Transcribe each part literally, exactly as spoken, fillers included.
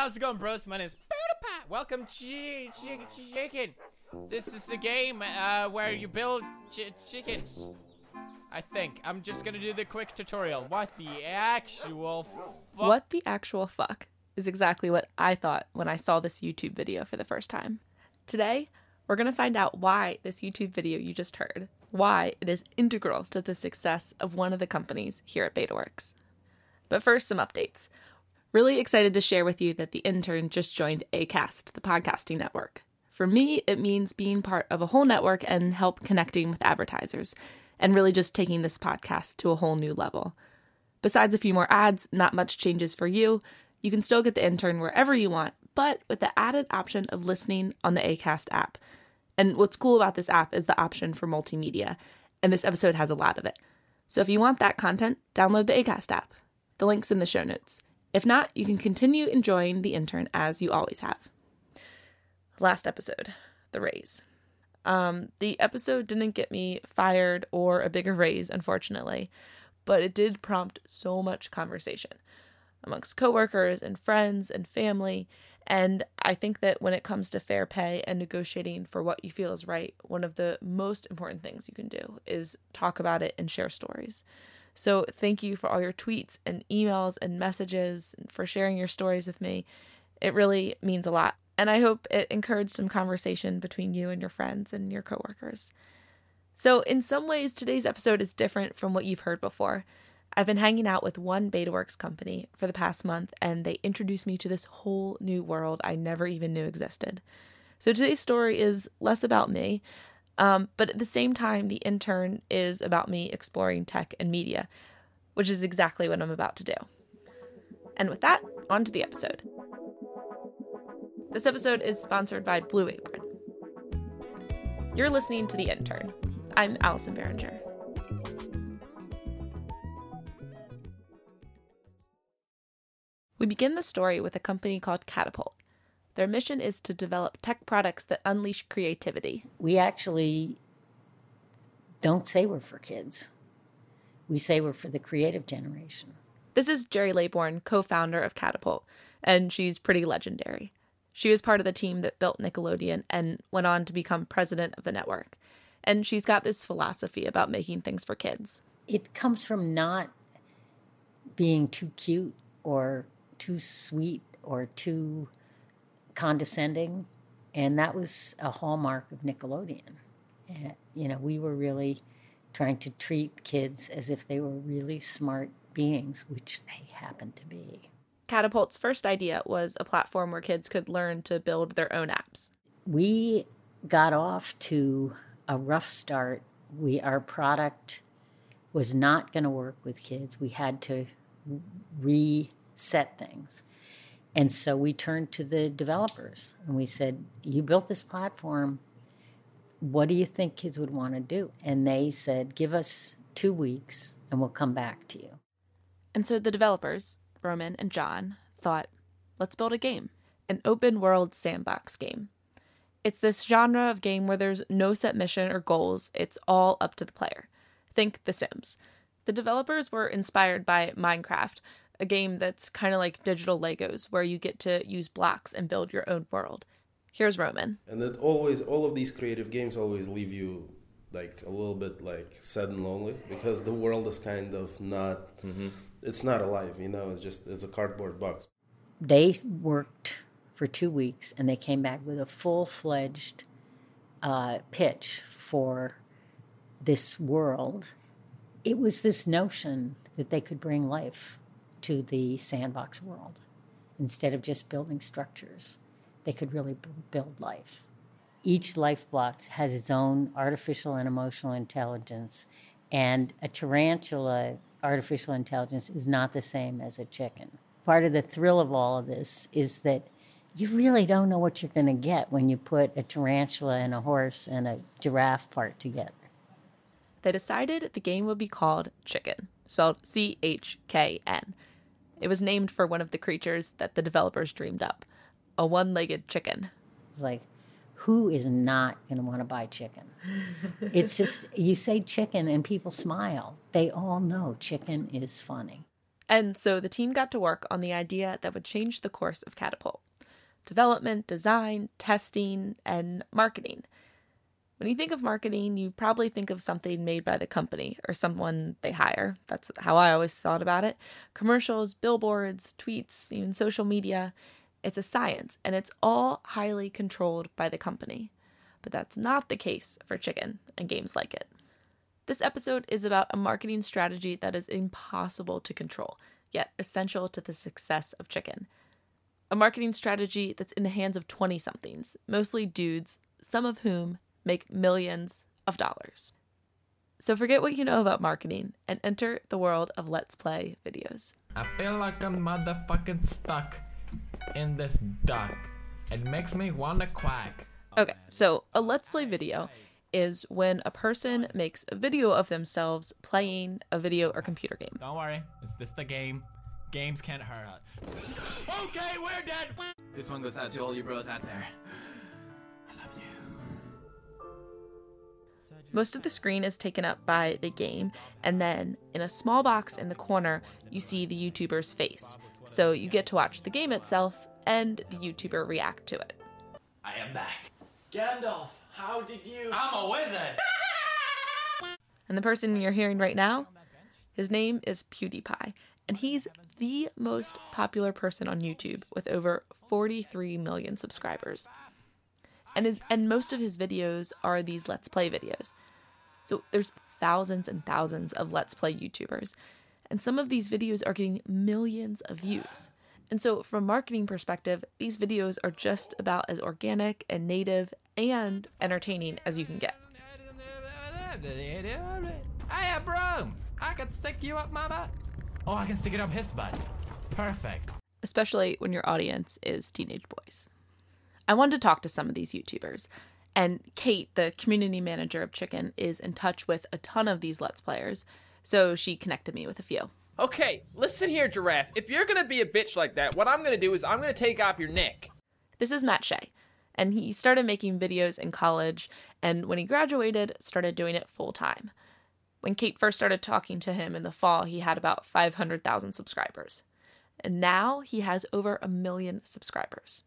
how's it going, bros? My name is PewDiePie. Welcome to Ch- Chicken. This is a game uh, where you build ch- chickens. I think. I'm just gonna do the quick tutorial. What the actual fuck? What the actual fuck is exactly what I thought when I saw this YouTube video for the first time. Today, we're gonna find out why this YouTube video you just heard, why it is integral to the success of one of the companies here at BetaWorks. But first, some updates. Really excited to share with you that the intern just joined Acast, the podcasting network. For me, it means being part of a whole network and help connecting with advertisers, and really just taking this podcast to a whole new level. Besides a few more ads, not much changes for you. You can still get the intern wherever you want, but with the added option of listening on the Acast app. And what's cool about this app is the option for multimedia, and this episode has a lot of it. So if you want that content, download the Acast app. The link's in the show notes. If not, you can continue enjoying the intern as you always have. Last episode, the raise. Um, the episode didn't get me fired or a bigger raise, unfortunately, but it did prompt so much conversation amongst coworkers and friends and family. And I think that when it comes to fair pay and negotiating for what you feel is right, one of the most important things you can do is talk about it and share stories. So thank you for all your tweets and emails and messages and for sharing your stories with me. It really means a lot. And I hope it encouraged some conversation between you and your friends and your coworkers. So in some ways, today's episode is different from what you've heard before. I've been hanging out with one BetaWorks company for the past month, and they introduced me to this whole new world I never even knew existed. So today's story is less about me, um, but at the same time, the intern is about me exploring tech and media, which is exactly what I'm about to do. And with that, on to the episode. This episode is sponsored by Blue Apron. You're listening to The Intern. I'm Allison Behringer. We begin the story with a company called Catapult. Their mission is to develop tech products that unleash creativity. We actually don't say we're for kids. We say we're for the creative generation. This is Jerry Laybourne, co-founder of Catapult, and she's pretty legendary. She was part of the team that built Nickelodeon and went on to become president of the network. And she's got this philosophy about making things for kids. It comes from not being too cute or too sweet or too condescending. And that was a hallmark of Nickelodeon. And, you know, we were really trying to treat kids as if they were really smart beings, which they happened to be. Catapult's first idea was a platform where kids could learn to build their own apps. We got off to a rough start. We our product was not going to work with kids. We had to reset things. And so we turned to the developers and we said, you built this platform. What do you think kids would want to do? And they said, give us two weeks and we'll come back to you. And so the developers, Roman and John, thought, let's build a game, an open world sandbox game. It's this genre of game where there's no set mission or goals. It's all up to the player. Think The Sims. The developers were inspired by Minecraft, a game that's kind of like digital Legos, where you get to use blocks and build your own world. Here's Roman. And that always, all of these creative games always leave you like a little bit like sad and lonely because the world is kind of not, mm-hmm. It's not alive, you know, it's just, it's a cardboard box. They worked for two weeks and they came back with a full-fledged uh, pitch for this world. It was this notion that they could bring life to the sandbox world. Instead of just building structures, they could really b- build life. Each life block has its own artificial and emotional intelligence, and a tarantula artificial intelligence is not the same as a chicken. Part of the thrill of all of this is that you really don't know what you're going to get when you put a tarantula and a horse and a giraffe part together. They decided the game would be called Chicken, spelled C H K N. It was named for one of the creatures that the developers dreamed up, a one-legged chicken. It's like, who is not going to want to buy chicken? It's just, you say chicken and people smile. They all know chicken is funny. And so the team got to work on the idea that would change the course of Catapult: development, design, testing, and marketing. When you think of marketing, you probably think of something made by the company or someone they hire. That's how I always thought about it. Commercials, billboards, tweets, even social media. It's a science, and it's all highly controlled by the company. But that's not the case for Chicken and games like it. This episode is about a marketing strategy that is impossible to control, yet essential to the success of Chicken. A marketing strategy that's in the hands of twenty-somethings, mostly dudes, some of whom make millions of dollars. So forget what you know about marketing and enter the world of Let's Play videos. I feel like I'm motherfucking stuck in this duck. It makes me wanna quack. Okay, so a Let's Play video is when a person makes a video of themselves playing a video or computer game. Don't worry, it's just a game. Games can't hurt us. Okay, we're dead! This one goes out to all you bros out there. I love you. Most of the screen is taken up by the game, and then in a small box in the corner, you see the YouTuber's face. So you get to watch the game itself and the YouTuber react to it. I am back. Gandalf, how did you... I'm a wizard! And the person you're hearing right now, his name is PewDiePie, and he's the most popular person on YouTube with over forty-three million subscribers. And his, and most of his videos are these Let's Play videos. So there's thousands and thousands of Let's Play YouTubers, and some of these videos are getting millions of views. And so from a marketing perspective, these videos are just about as organic and native and entertaining as you can get. I have broom! I can stick you up my butt. Oh, I can stick it up his butt. Perfect. Especially when your audience is teenage boys. I wanted to talk to some of these YouTubers, and Kate, the community manager of Chicken, is in touch with a ton of these Let's Players, so she connected me with a few. Okay, listen here, Giraffe. If you're gonna be a bitch like that, what I'm gonna do is I'm gonna take off your neck. This is Matt Shea, and he started making videos in college, and when he graduated, started doing it full time. When Kate first started talking to him in the fall, he had about five hundred thousand subscribers. And now he has over a million subscribers.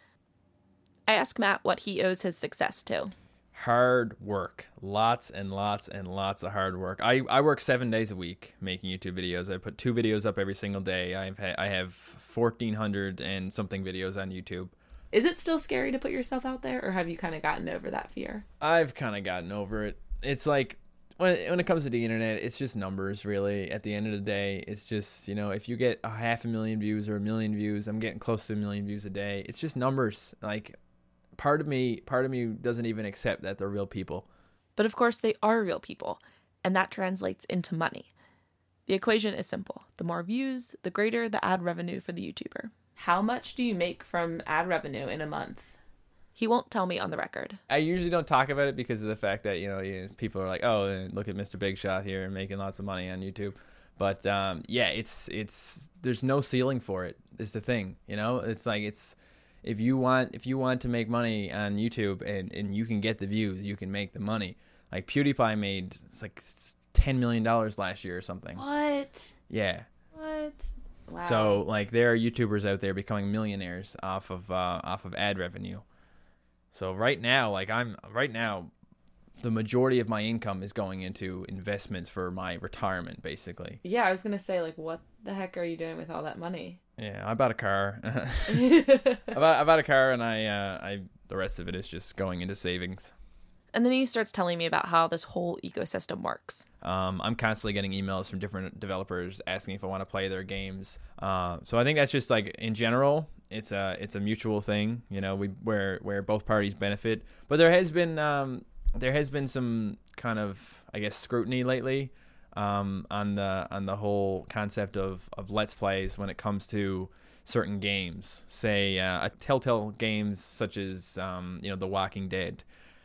I asked Matt what he owes his success to. Hard work. Lots and lots and lots of hard work. I, I work seven days a week making YouTube videos. I put two videos up every single day. I've ha- I have fourteen hundred and something videos on YouTube. Is it still scary to put yourself out there, or have you kind of gotten over that fear? I've kind of gotten over it. It's like, when it, when it comes to the internet, it's just numbers, really. At the end of the day, it's just, you know, if you get a half a million views or a million views, I'm getting close to a million views a day. It's just numbers. Like, part of me, part of me doesn't even accept that they're real people. But of course, they are real people, and that translates into money. The equation is simple. The more views, the greater the ad revenue for the YouTuber. How much do you make from ad revenue in a month? He won't tell me on the record. I usually don't talk about it because of the fact that, you know, you, people are like, oh, look at Mister Big Shot here making lots of money on YouTube. But um, yeah, it's it's there's no ceiling for it. Is the thing, you know. It's like it's if you want if you want to make money on YouTube and, and you can get the views, you can make the money. Like PewDiePie made it's like ten million dollars last year or something. What? Yeah. What? Wow. So like there are YouTubers out there becoming millionaires off of uh, off of ad revenue. So right now, like I'm right now, the majority of my income is going into investments for my retirement, basically. Yeah, I was gonna say, like, what the heck are you doing with all that money? Yeah, I bought a car. I bought I bought a car, and I uh, I the rest of it is just going into savings. And then he starts telling me about how this whole ecosystem works. Um, I'm constantly getting emails from different developers asking if I want to play their games. Uh, so I think that's just like in general, it's a it's a mutual thing, you know, we where where both parties benefit. But there has been um, there has been some kind of I guess scrutiny lately um, on the on the whole concept of of Let's Plays when it comes to certain games. Say uh, a Telltale games such as um, you know The Walking Dead.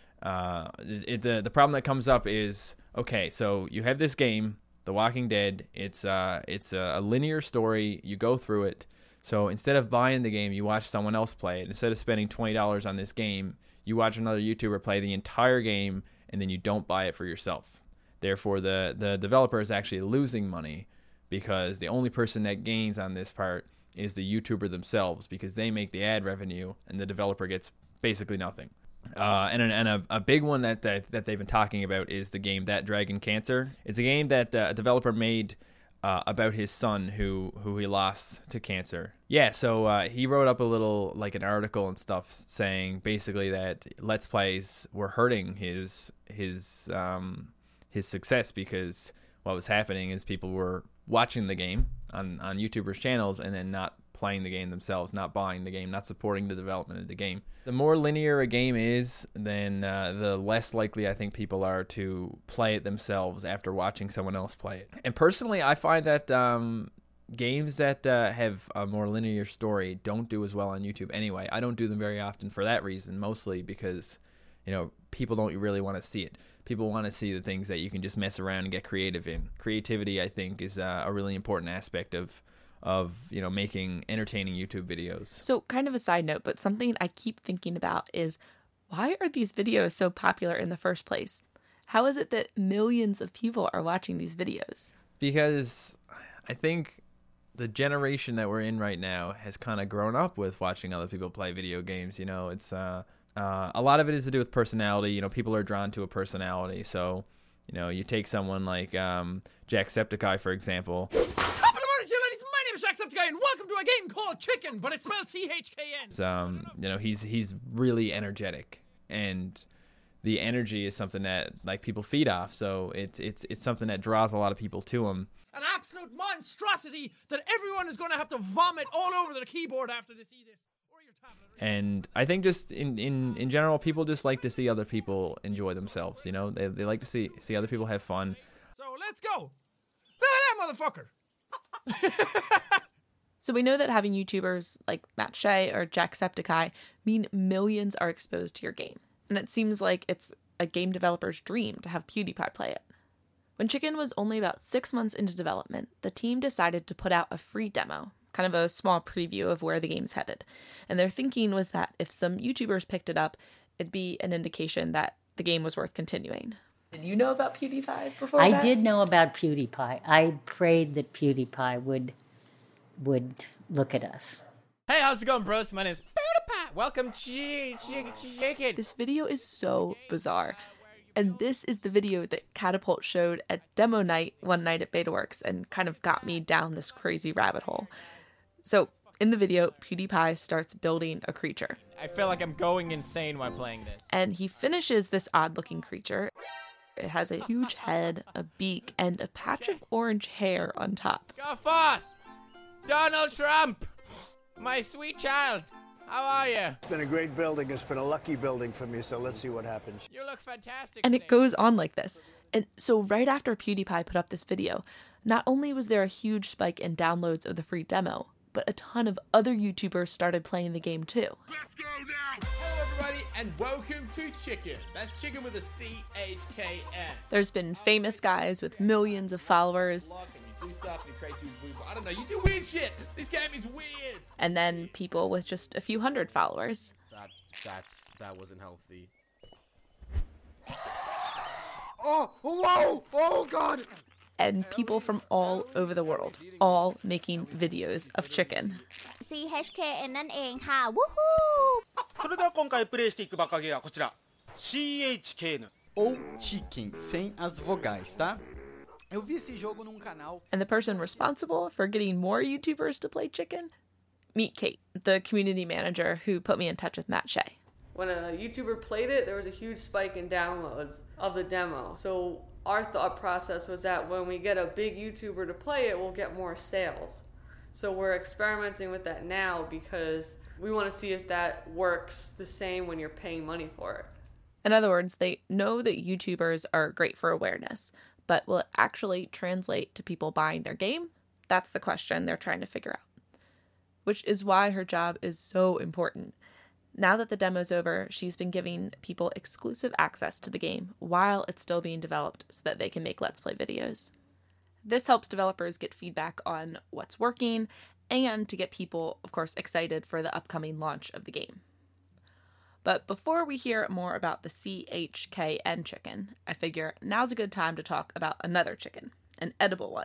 Uh, it, the the problem that comes up is, okay, so you have this game, The Walking Dead. It's uh it's a, a linear story. You go through it. So instead of buying the game, you watch someone else play it. Instead of spending twenty dollars on this game, you watch another YouTuber play the entire game, and then you don't buy it for yourself. Therefore, the the developer is actually losing money because the only person that gains on this part is the YouTuber themselves, because they make the ad revenue and the developer gets basically nothing. Uh, and and a, a big one that, that that they've been talking about is the game That Dragon Cancer. It's a game that uh, a developer made uh, about his son who who he lost to cancer. Yeah, so uh, he wrote up a little, like an article and stuff, saying basically that Let's Plays were hurting his his um, his success, because what was happening is people were watching the game on, on YouTubers' channels and then not playing the game themselves, not buying the game, not supporting the development of the game. The more linear a game is, then uh, the less likely I think people are to play it themselves after watching someone else play it. And personally, I find that um, games that uh, have a more linear story don't do as well on YouTube anyway. I don't do them very often for that reason, mostly because, you know, people don't really want to see it. People want to see the things that you can just mess around and get creative in. Creativity, I think, is uh, a really important aspect of of, you know, making entertaining YouTube videos. So kind of a side note, but something I keep thinking about is, why are these videos so popular in the first place? How is it that millions of people are watching these videos? Because I think the generation that we're in right now has kind of grown up with watching other people play video games. You know, it's uh, uh, a lot of it is to do with personality. You know, people are drawn to a personality. So, you know, you take someone like um, Jacksepticeye, for example. Jacksepticeye, and welcome to a game called Chicken, but it spells C H K N. Um, you know, he's he's really energetic, and the energy is something that like people feed off. So it's it's it's something that draws a lot of people to him. An absolute monstrosity that everyone is going to have to vomit all over their keyboard after they see this, or your tablet. And I think just in, in, in general, people just like to see other people enjoy themselves. You know, they they like to see see other people have fun. So let's go. Look at that motherfucker. So we know that having YouTubers like Matt Shea or Jacksepticeye mean millions are exposed to your game. And it seems like it's a game developer's dream to have PewDiePie play it. When Chicken was only about six months into development, the team decided to put out a free demo, kind of a small preview of where the game's headed. And their thinking was that if some YouTubers picked it up, it'd be an indication that the game was worth continuing. Did you know about PewDiePie before I that? did know about PewDiePie. I prayed that PewDiePie would would look at us. Hey, how's it going, bros? My name's PewDiePie. Welcome to Chicken. This video is so bizarre. And this is the video that Catapult showed at demo night one night at BetaWorks and kind of got me down this crazy rabbit hole. So in the video, PewDiePie starts building a creature. I feel like I'm going insane while playing this. And he finishes this odd-looking creature. It has a huge head, a beak, and a patch of orange hair on top. Go forth! Donald Trump! My sweet child! How are you? It's been a great building. It's been a lucky building for me, so let's see what happens. You look fantastic. And today. it goes on like this. And so right after PewDiePie put up this video, not only was there a huge spike in downloads of the free demo, but a ton of other YouTubers started playing the game too. Let's go now! Hello everybody, and welcome to Chicken. That's Chicken with a C H K N. There's been famous guys with millions of followers. Do stuff and you create do I don't know, you do weird shit. This game is weird. And then people with just a few hundred followers. That that's that wasn't healthy. Oh, whoa! Oh, God! And people from all over the world, all making videos of Chicken. C H K N นั่นเองค่ะ Woohoo! それでは今回プレイしていくバカゲーはこちら C H K N ou Chicken, sem as vogais, tá? Eu vi esse jogo num canal. And the person responsible for getting more YouTubers to play Chicken? Meet Kate, the community manager who put me in touch with Matt Shea. When a YouTuber played it, there was a huge spike in downloads of the demo. So our thought process was that when we get a big YouTuber to play it, we'll get more sales. So we're experimenting with that now because we want to see if that works the same when you're paying money for it. In other words, they know that YouTubers are great for awareness, but will it actually translate to people buying their game? That's the question they're trying to figure out. Which is why her job is so important. Now that the demo's over, she's been giving people exclusive access to the game while it's still being developed so that they can make Let's Play videos. This helps developers get feedback on what's working and to get people, of course, excited for the upcoming launch of the game. But before we hear more about the C H K N chicken, I figure now's a good time to talk about another chicken, an edible one,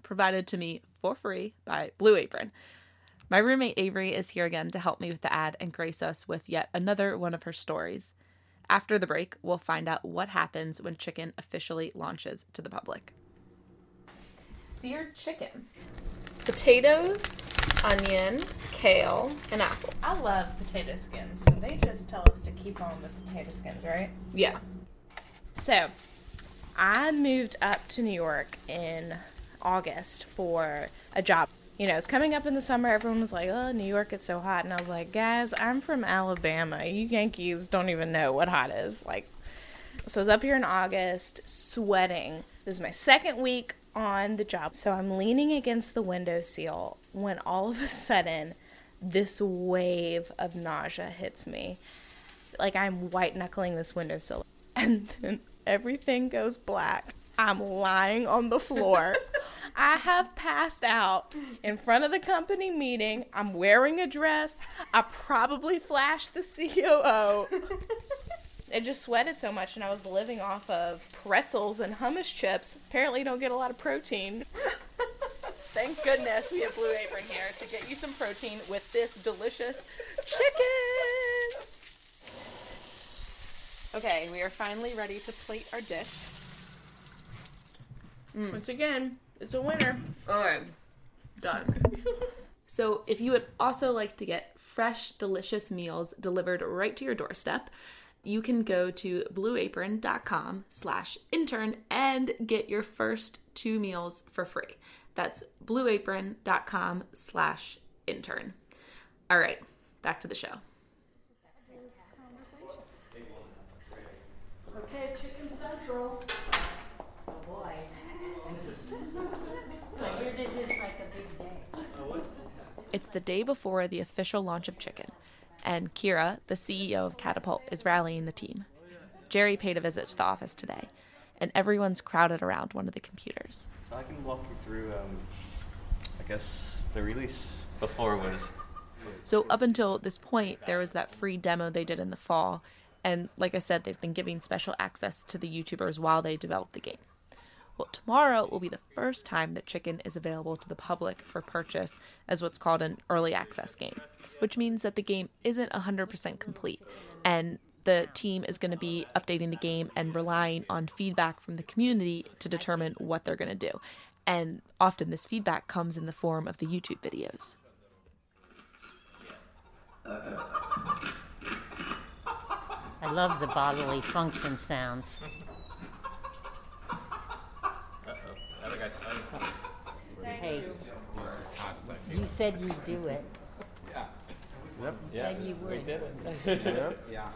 provided to me for free by Blue Apron. My roommate Avery is here again to help me with the ad and grace us with yet another one of her stories. After the break, we'll find out what happens when chicken officially launches to the public. Seared chicken. Potatoes, onion, kale, and apple. I love potato skins. They just tell us to keep on the potato skins, right? Yeah. So, I moved up to New York in August for a job. You know, it's coming up in the summer. Everyone was like, oh, New York, it's so hot. And I was like, guys, I'm from Alabama. You Yankees don't even know what hot is. Like, so I was up here in August, sweating. This is my second week on the job. So I'm leaning against the windowsill when all of a sudden this wave of nausea hits me. Like, I'm white knuckling this windowsill. And then everything goes black. I'm lying on the floor. I have passed out in front of the company meeting. I'm wearing a dress. I probably flashed the C O O. It just sweated so much, and I was living off of pretzels and hummus chips. Apparently don't get a lot of protein. Thank goodness we have Blue Apron here to get you some protein with this delicious chicken. Okay, we are finally ready to plate our dish. Mm. Once again, it's a winner. Okay, done. So if you would also like to get fresh, delicious meals delivered right to your doorstep, you can go to blueapron.com slash intern and get your first two meals for free. That's blueapron.com slash intern. All right, back to the show. Okay, Chicken Central. Oh boy. I hear this is like a big day. It's the day before the official launch of Chicken, and Kira, the C E O of Catapult, is rallying the team. Jerry paid a visit to the office today, and everyone's crowded around one of the computers. So I can walk you through, um, I guess, the release before it was. So up until this point, there was that free demo they did in the fall, and like I said, they've been giving special access to the YouTubers while they develop the game. Well, tomorrow will be the first time that Chicken is available to the public for purchase as what's called an early access game, which means that the game isn't one hundred percent complete, and the team is going to be updating the game and relying on feedback from the community to determine what they're going to do. And often this feedback comes in the form of the YouTube videos. I love the bodily function sounds. Hey, you said you'd do it. Yeah. Yep. You said you would. We did it. Yep. Yeah.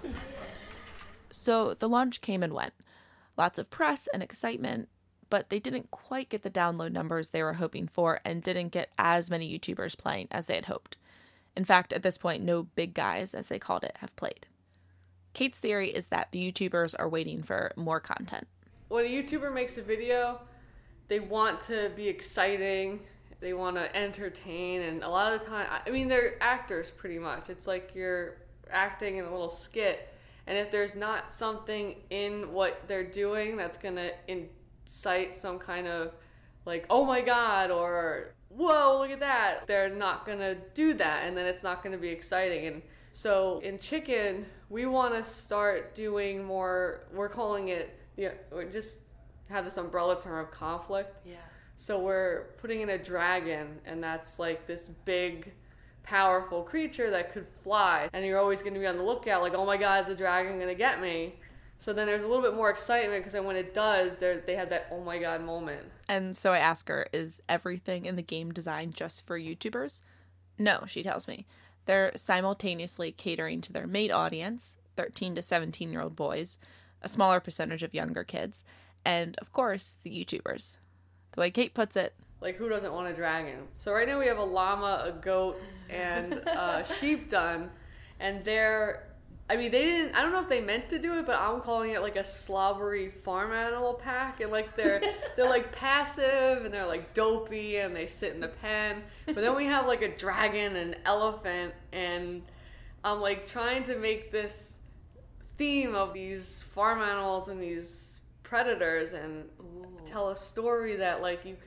So the launch came and went. Lots of press and excitement, but they didn't quite get the download numbers they were hoping for and didn't get as many YouTubers playing as they had hoped. In fact, at this point, no big guys, as they called it, have played. Kate's theory is that the YouTubers are waiting for more content. When a YouTuber makes a video, they want to be exciting, they want to entertain, and a lot of the time, I mean, they're actors pretty much. It's like you're acting in a little skit, and if there's not something in what they're doing that's going to incite some kind of, like, oh my god, or whoa, look at that, they're not going to do that, and then it's not going to be exciting. And so in Chicken, we want to start doing more, we're calling it, yeah, we just have this umbrella term of conflict. Yeah. So we're putting in a dragon, and that's like this big, powerful creature that could fly. And you're always going to be on the lookout, like, oh my god, is the dragon going to get me? So then there's a little bit more excitement, because then when it does, they have that oh my god moment. And so I ask her, is everything in the game designed just for YouTubers? No, she tells me. They're simultaneously catering to their mate audience, thirteen to seventeen-year-old boys, a smaller percentage of younger kids, and, of course, the YouTubers. The way Kate puts it, like, who doesn't want a dragon? So right now we have a llama, a goat, and a sheep done, and they're, I mean, they didn't, I don't know if they meant to do it, but I'm calling it like a slobbery farm animal pack, and like they're, they're like passive, and they're like dopey, and they sit in the pen, but then we have like a dragon, an elephant, and I'm like trying to make this theme of these farm animals and these predators, and Ooh. tell a story that like you could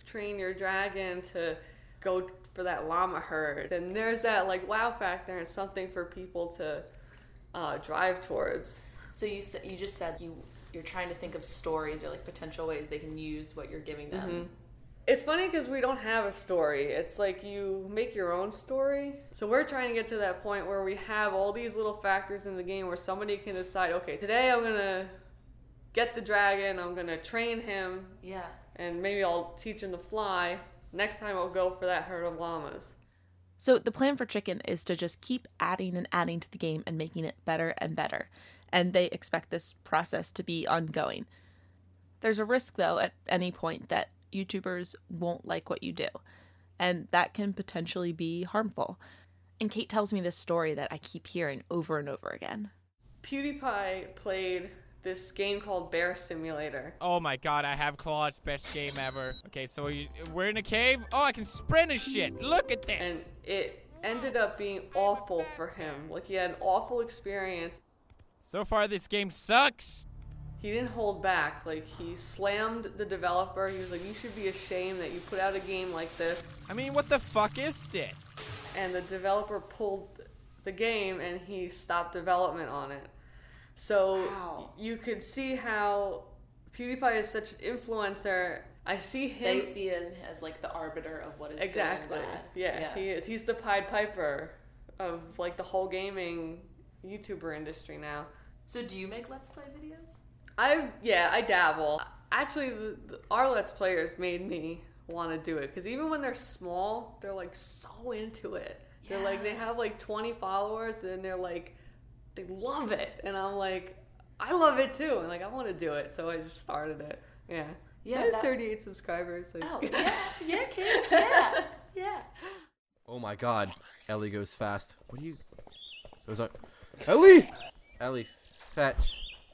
train your dragon to go for that llama herd. And there's that like wow factor and something for people to uh, drive towards. So you said you just said you you're trying to think of stories or like potential ways they can use what you're giving them. Mm-hmm. It's funny because we don't have a story. It's like you make your own story. So we're trying to get to that point where we have all these little factors in the game where somebody can decide, okay, today I'm gonna get the dragon, I'm gonna train him. Yeah. And maybe I'll teach him to fly. Next time I'll go for that herd of llamas. So the plan for Chicken is to just keep adding and adding to the game and making it better and better. And they expect this process to be ongoing. There's a risk, though, at any point that YouTubers won't like what you do. And that can potentially be harmful. And Kate tells me this story that I keep hearing over and over again. PewDiePie played this game called Bear Simulator. Oh my god, I have Claw's best game ever. Okay, so you, we're in a cave. Oh, I can sprint and shit. Look at this. And it ended up being awful for him. Like, he had an awful experience. So far, this game sucks. He didn't hold back. Like, he slammed the developer. He was like, you should be ashamed that you put out a game like this. I mean, what the fuck is this? And the developer pulled the game and he stopped development on it. So wow. You could see how PewDiePie is such an influencer. I see him. They see him as like the arbiter of what is exactly. good and bad. Yeah, yeah, he is. He's the Pied Piper of like the whole gaming YouTuber industry now. So do you make Let's Play videos? I yeah, I dabble. Actually, the, the, our Let's Players made me want to do it because even when they're small, they're like so into it. Yeah. They're like they have like twenty followers and they're like they love it, and I'm like I love it too, and like I want to do it, so I just started it. Yeah, yeah. I have that... thirty-eight subscribers. Like... Oh yeah, yeah, kid, yeah, yeah. Oh my God, Ellie goes fast. What do you? Those are Ellie. Ellie, fetch.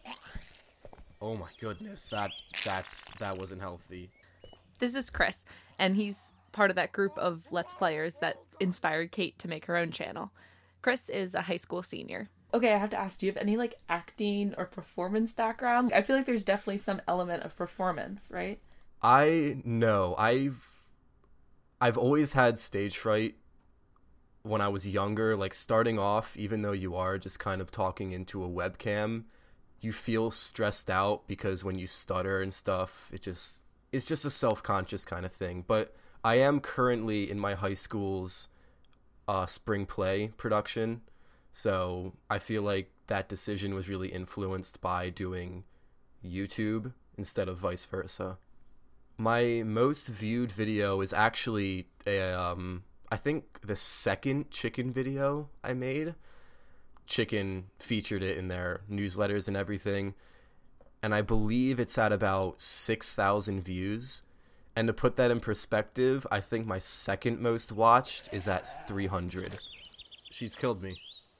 Oh my goodness, that that's that wasn't healthy. This is Chris, and he's part of that group of Let's Players that inspired Kate to make her own channel. Chris is a high school senior. Okay, I have to ask, do you have any like acting or performance background? I feel like there's definitely some element of performance, right? I know. I've I've always had stage fright when I was younger, like starting off, even though you are just kind of talking into a webcam, you feel stressed out because when you stutter and stuff, it just it's just a self-conscious kind of thing. But I am currently in my high school's uh, spring play production, so I feel like that decision was really influenced by doing YouTube instead of vice versa. My most viewed video is actually a, um, I think the second Chicken video I made. Chicken featured it in their newsletters and everything, and I believe it's at about six thousand views. And to put that in perspective, I think my second most watched is at three hundred. She's killed me.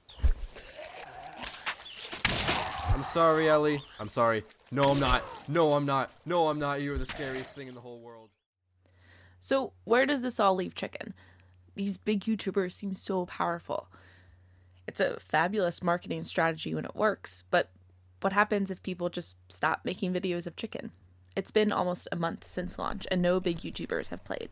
I'm sorry, Ellie. I'm sorry. No, I'm not. No, I'm not. No, I'm not. You're the scariest thing in the whole world. So where does this all leave Chicken? These big YouTubers seem so powerful. It's a fabulous marketing strategy when it works, but what happens if people just stop making videos of Chicken? It's been almost a month since launch, and no big YouTubers have played.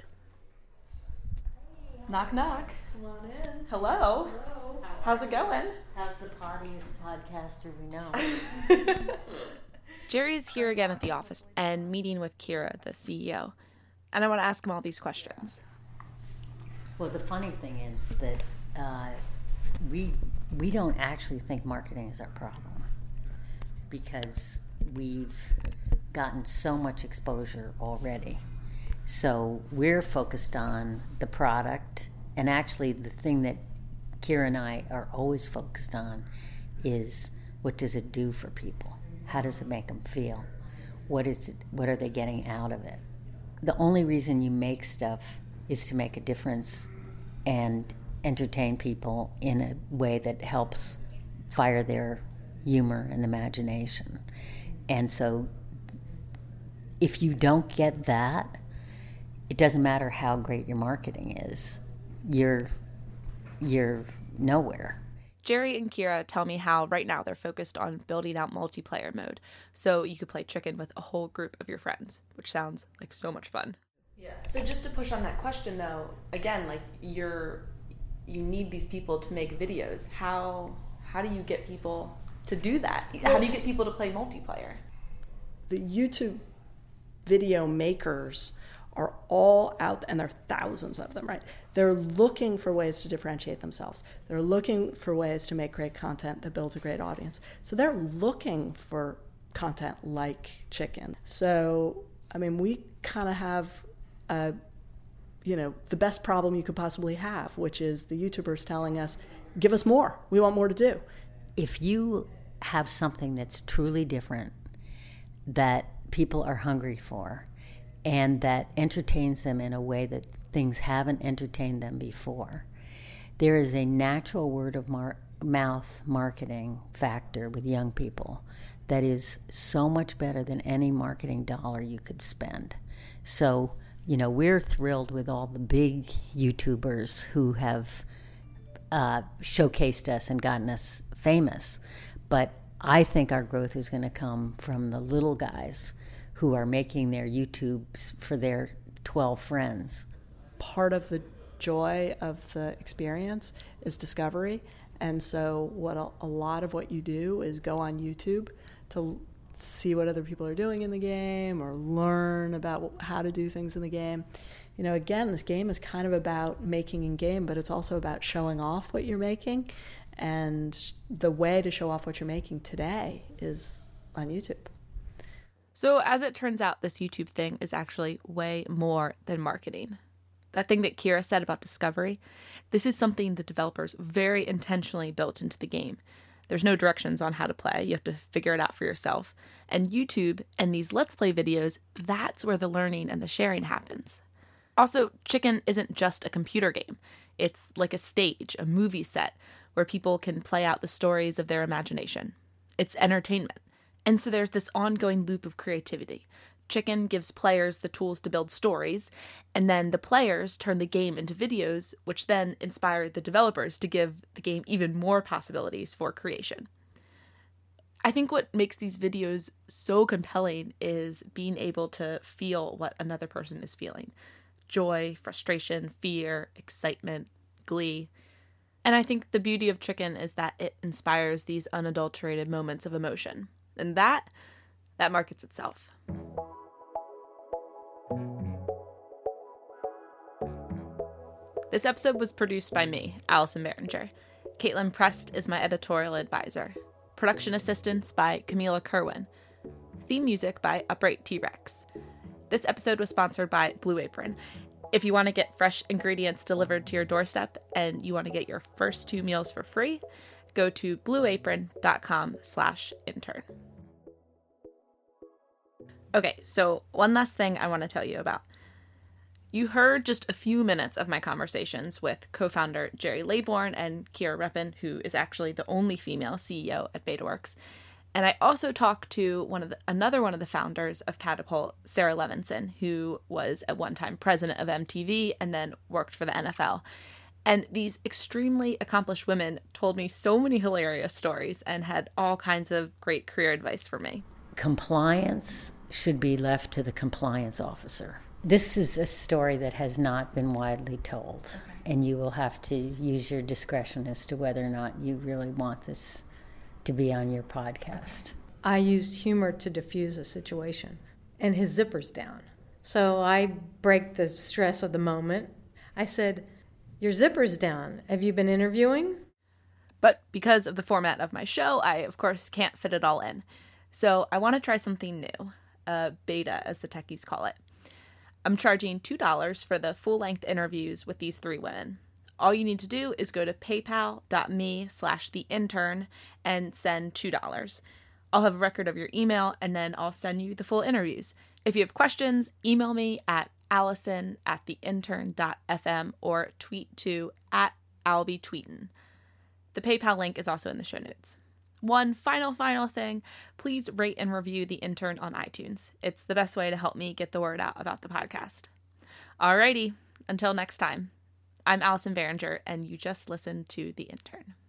Knock, knock. Come on in. Hello. Hello. How's it going? How's the pottiest podcaster we know? Jerry's here again at the office and meeting with Kira, the C E O. And I want to ask him all these questions. Well, the funny thing is that uh, we we don't actually think marketing is our problem because we've gotten so much exposure already. So we're focused on the product, and actually the thing that Kira and I are always focused on is what does it do for people? How does it make them feel? What is it, what are they getting out of it? The only reason you make stuff is to make a difference and entertain people in a way that helps fire their humor and imagination. And so if you don't get that, it doesn't matter how great your marketing is. You're you're nowhere. Jerry and Kira tell me how right now they're focused on building out multiplayer mode, so you could play Chicken with a whole group of your friends, which sounds like so much fun. Yeah. So just to push on that question though, again, like you're you need these people to make videos. How how do you get people to do that? How do you get people to play multiplayer? The YouTube video makers are all out, and there are thousands of them, right? They're looking for ways to differentiate themselves. They're looking for ways to make great content that builds a great audience. So they're looking for content like Chicken. So, I mean, we kind of have a, you know, the best problem you could possibly have, which is the YouTubers telling us, give us more. We want more to do. If you have something that's truly different that people are hungry for and that entertains them in a way that things haven't entertained them before, there is a natural word of mar- mouth marketing factor with young people that is so much better than any marketing dollar you could spend. So, you know, we're thrilled with all the big YouTubers who have uh, showcased us and gotten us famous. But I think our growth is going to come from the little guys who are making their YouTubes for their twelve friends. Part of the joy of the experience is discovery. And so what a, a lot of what you do is go on YouTube to see what other people are doing in the game or learn about how to do things in the game. You know, again, this game is kind of about making in game, but it's also about showing off what you're making. And the way to show off what you're making today is on YouTube. So as it turns out, this YouTube thing is actually way more than marketing. That thing that Kira said about discovery, this is something the developers very intentionally built into the game. There's no directions on how to play. You have to figure it out for yourself. And YouTube and these Let's Play videos, that's where the learning and the sharing happens. Also, Chicken isn't just a computer game. It's like a stage, a movie set, where people can play out the stories of their imagination. It's entertainment. And so there's this ongoing loop of creativity. Chicken gives players the tools to build stories, and then the players turn the game into videos, which then inspire the developers to give the game even more possibilities for creation. I think what makes these videos so compelling is being able to feel what another person is feeling. Joy, frustration, fear, excitement, glee. And I think the beauty of Chicken is that it inspires these unadulterated moments of emotion. And that, that markets itself. This episode was produced by me, Allison Behringer. Caitlin Prest is my editorial advisor. Production assistance by Camila Kerwin. Theme music by Upright T-Rex. This episode was sponsored by Blue Apron. If you want to get fresh ingredients delivered to your doorstep and you want to get your first two meals for free, go to blueapron.com slash intern. Okay, so one last thing I want to tell you about. You heard just a few minutes of my conversations with co-founder Jerry Laybourne and Kira Reppin, who is actually the only female C E O at BetaWorks. And I also talked to one of the, another one of the founders of Catapult, Sarah Levinson, who was at one time president of M T V and then worked for the N F L. And these extremely accomplished women told me so many hilarious stories and had all kinds of great career advice for me. Compliance should be left to the compliance officer. This is a story that has not been widely told, and you will have to use your discretion as to whether or not you really want this to be on your podcast. I used humor to diffuse a situation, and his zipper's down. So I break the stress of the moment. I said, "Your zipper's down. Have you been interviewing?" But because of the format of my show, I, of course, can't fit it all in. So I want to try something new, a beta, as the techies call it. I'm charging two dollars for the full-length interviews with these three women. All you need to do is go to paypal.me slash the intern and send two dollars. I'll have a record of your email, and then I'll send you the full interviews. If you have questions, email me at allison at theintern.fm or tweet to at albitweetin. The PayPal link is also in the show notes. One final, final thing, please rate and review The Intern on iTunes. It's the best way to help me get the word out about the podcast. Alrighty, until next time. I'm Allison Behringer, and you just listened to The Intern.